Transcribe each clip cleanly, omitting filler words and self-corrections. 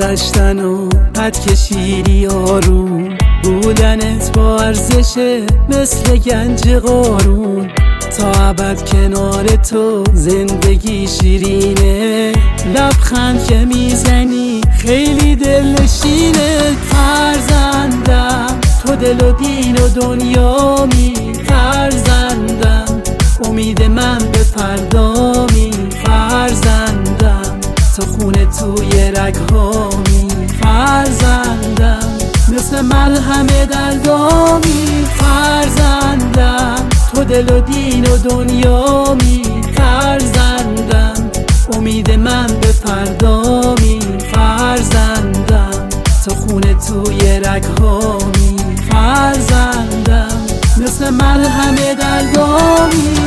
گذشتن و قد کشیدی آروم، بودنت با ارزشه مثل گنج قارون. تا ابد کنار تو زندگی شیرینه، لبخند که میزنی خیلی دلنشینه. فرزندم تو دل و دین و دنیامی، فرزندم امید من به فردامی. فرزندم تو خونه توی رگهامی، فرزندم مثل مرهم دردامی. فرزندم تو دل و دین و دنیامی، فرزندم امید من به فردامی. فرزندم تو خونه توی رگهامی، فرزندم مثل مرهم دردامی.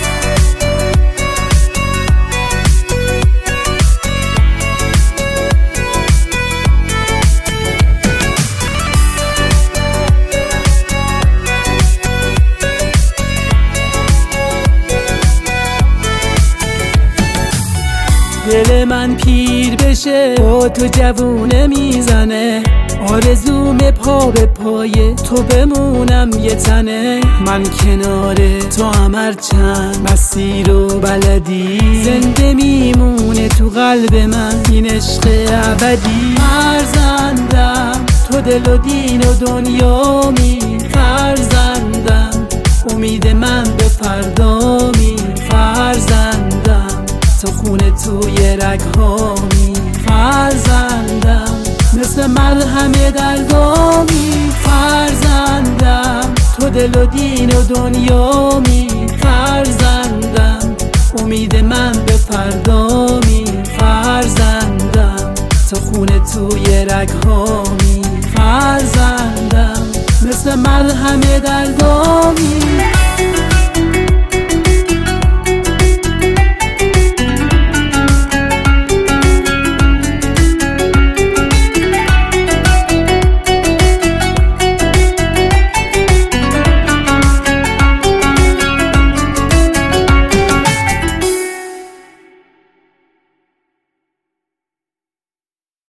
دل من پیر بشه با تو جوونه میزنه، آرزوم پا به پای تو بمونم یه تنه. من کنار تو هم چند مسیر و بلدی، زنده میمونه تو قلب من این عشق ابدی. فرزندم تو دل و دین و دنیامی، فرزندم امید من به فردامی. فرزندم تو خونه توی رگهامی، فرزندم مثل مرهم دردامی. فرزندم تو دل و دین و دنیامی، فرزندم امید من به فردامی. فرزندم تو خونه توی رگهامی، فرزندم مثل مرهم دردامی.